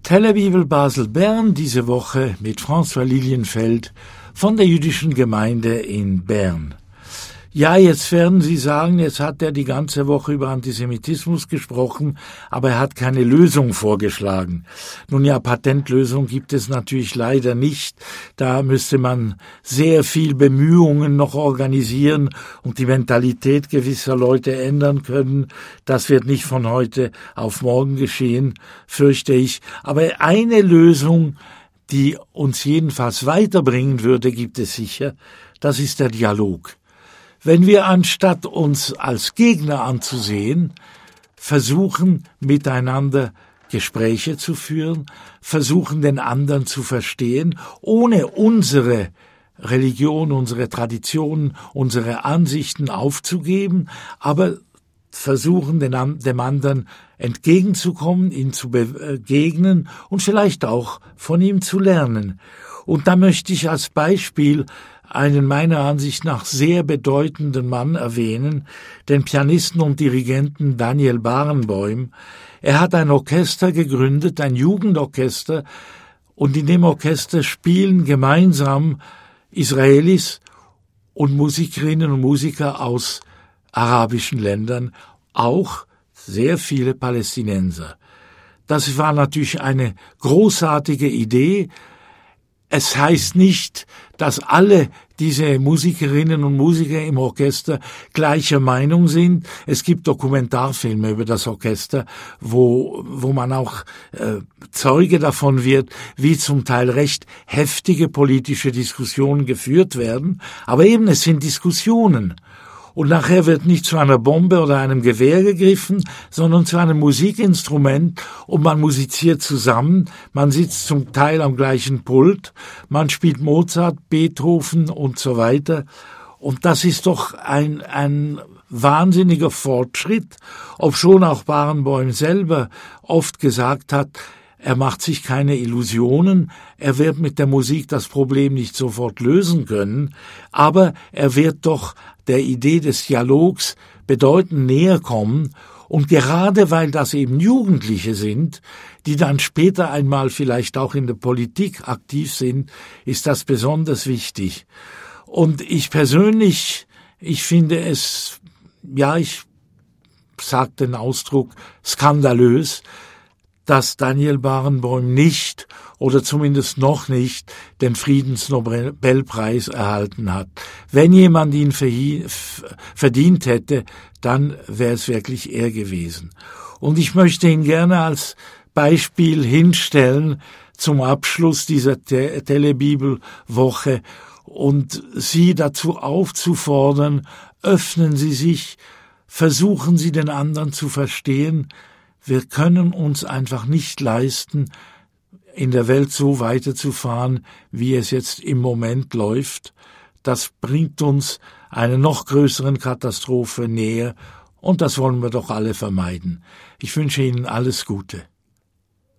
Telebibel Basel-Bern diese Woche mit François Lilienfeld von der jüdischen Gemeinde in Bern. Ja, jetzt werden Sie sagen, jetzt hat er die ganze Woche über Antisemitismus gesprochen, aber er hat keine Lösung vorgeschlagen. Nun ja, Patentlösung gibt es natürlich leider nicht. Da müsste man sehr viel Bemühungen noch organisieren und die Mentalität gewisser Leute ändern können. Das wird nicht von heute auf morgen geschehen, fürchte ich. Aber eine Lösung, die uns jedenfalls weiterbringen würde, gibt es sicher. Das ist der Dialog. Wenn wir anstatt uns als Gegner anzusehen, versuchen miteinander Gespräche zu führen, versuchen den anderen zu verstehen, ohne unsere Religion, unsere Traditionen, unsere Ansichten aufzugeben, aber versuchen dem anderen entgegenzukommen, ihm zu begegnen und vielleicht auch von ihm zu lernen. Und da möchte ich als Beispiel einen meiner Ansicht nach sehr bedeutenden Mann erwähnen, den Pianisten und Dirigenten Daniel Barenboim. Er hat ein Orchester gegründet, ein Jugendorchester, und in dem Orchester spielen gemeinsam Israelis und Musikerinnen und Musiker aus arabischen Ländern, auch sehr viele Palästinenser. Das war natürlich eine großartige Idee. Es heißt nicht, dass alle diese Musikerinnen und Musiker im Orchester gleicher Meinung sind. Es gibt Dokumentarfilme über das Orchester, wo man auch Zeuge davon wird, wie zum Teil recht heftige politische Diskussionen geführt werden. Aber eben, es sind Diskussionen. Und nachher wird nicht zu einer Bombe oder einem Gewehr gegriffen, sondern zu einem Musikinstrument, und man musiziert zusammen, man sitzt zum Teil am gleichen Pult, man spielt Mozart, Beethoven und so weiter. Und das ist doch ein wahnsinniger Fortschritt, obschon auch Barenboim selber oft gesagt hat, er macht sich keine Illusionen, er wird mit der Musik das Problem nicht sofort lösen können, aber er wird doch der Idee des Dialogs bedeutend näher kommen, und gerade weil das eben Jugendliche sind, die dann später einmal vielleicht auch in der Politik aktiv sind, ist das besonders wichtig. Und ich persönlich, ich finde es, ja, ich sage den Ausdruck skandalös, dass Daniel Barenboim nicht oder zumindest noch nicht den Friedensnobelpreis erhalten hat. Wenn jemand ihn verdient hätte, dann wäre es wirklich er gewesen. Und ich möchte ihn gerne als Beispiel hinstellen zum Abschluss dieser Telebibelwoche und Sie dazu aufzufordern, öffnen Sie sich, versuchen Sie den anderen zu verstehen. Wir können uns einfach nicht leisten, in der Welt so weiterzufahren, wie es jetzt im Moment läuft. Das bringt uns einer noch größeren Katastrophe näher, und das wollen wir doch alle vermeiden. Ich wünsche Ihnen alles Gute.